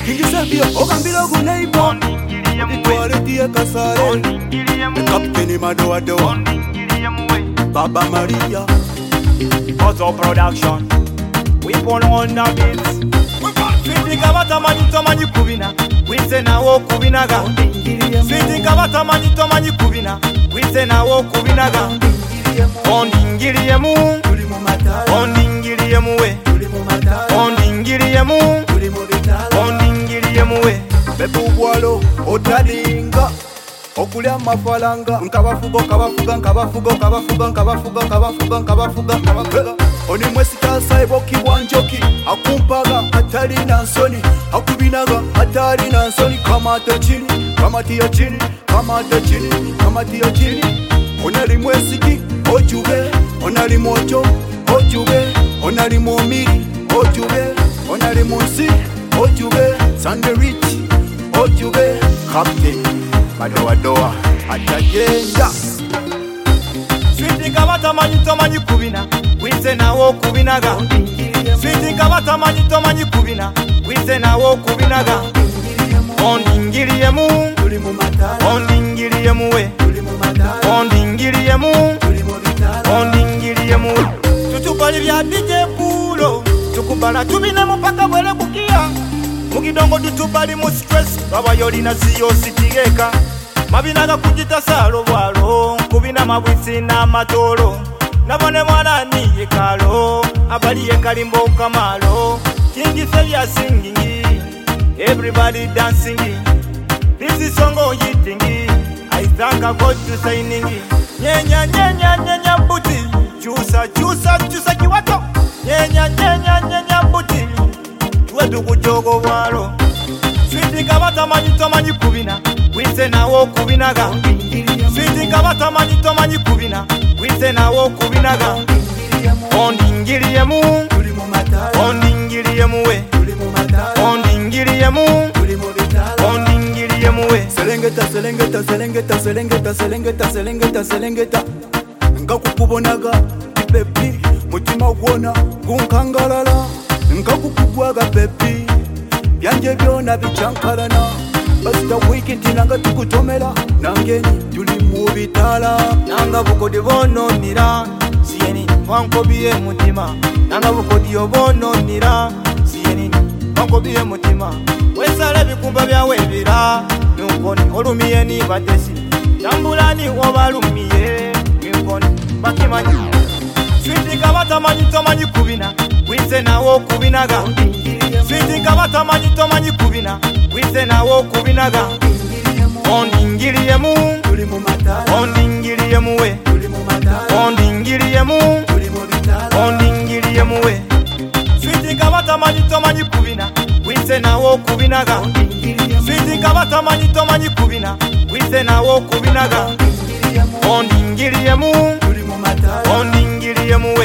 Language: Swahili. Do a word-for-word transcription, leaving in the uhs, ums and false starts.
Kingisabia okambira guneipa Itwaletie kasare Kapteni madoa doa Baba Maria Auto production we pon on the beats Sweetie kabata manito manyi kubina Wise na wo kubinaga Sweetie kabata manito manyi kubina Wise na wo kubinaga Ondingiriye mu Ondingiriye muwe Ondingiriye mu Ondingiriye muwe Bebu bwalo otadinga Okulya mafalanga Nkabafugo kabafuga nkabafugo kabafuga nkabafuga kabafuga nkabafuga nkabafuga Oni mwesika saibo kibwanjoki Akumpaga atari na nsoni Akubinaga atari na nsoni Kamata chini, kamati ya chini Kamata chini, kamati ya chini Onali mwesiki, ojube Onali mocho, ojube Onali momiri, ojube Onali monsi, ojube Sunday Rich, ojube Captain Madoa doa, atajenda Sweetie kabata manito manyi kubina Wise na wo kubinaga Sweetie kabata manito manyi kubina Wise na wo kubinaga Ondingiriye mu Ondingiriye muwe Ondingiriye mu Ondingiriye muwe Tutupali vya D J Pulo Tukubala tubine mupaka bwele bukia Mugidongo tutupali mu stress Baba yoli na siyo sitigeka Mabinaga kujita salo walo Kubina mabwisi na matolo Nabone mwana ni yekalo Abali yekalimbo kamalo Kingi sevya singing Everybody dancing This is song on yiting I thank God to signing Nyenya nyenya nyenya buti Chusa chusa chusa kiwato Nyenya nyenya nyenya buti Tuwetu kujogo walo Sweetie kabata manito manyi kubina Wise na wo kubinaga Sweetie kabata manito manyi kubina Wise na wo kubinaga Ondingiriye mu Ondingiriye muwe Ondingiriye mu Ondingiriye muwe Selengeta, selengeta, selengeta, selengeta, selengeta, selengeta, selengeta Nga kukubonaga, baby Mutima wona, gunkangalala Nga kukugwaga, baby Byanje byona bichankalana Basta weekend nanga tukutomera Nangeni tuli mubitala Nanga bukodi bono nira Siyeni wanko biye mutima Nanga bukodi obono nira Siyeni wanko biye mutima Wesale bikumba bya webira Nunkoni olumiye ni batesi Tambulani obalumiye Nunkoni bakimanyi Sweetie kabata manito manyi kubina Wise na wo kubinaga Sweetie kabata manito manyi kubina Wise na wo kubinaga Ondingiriye mu Ondingiriye muwe Ondingiriye mu Ondingiriye muwe Sweetie kabata manito manyi kubina Wise na wo kubinaga Sweetie kabata manito manyi kubina Wise na wo kubinaga Ondingiriye mu Ondingiriye muwe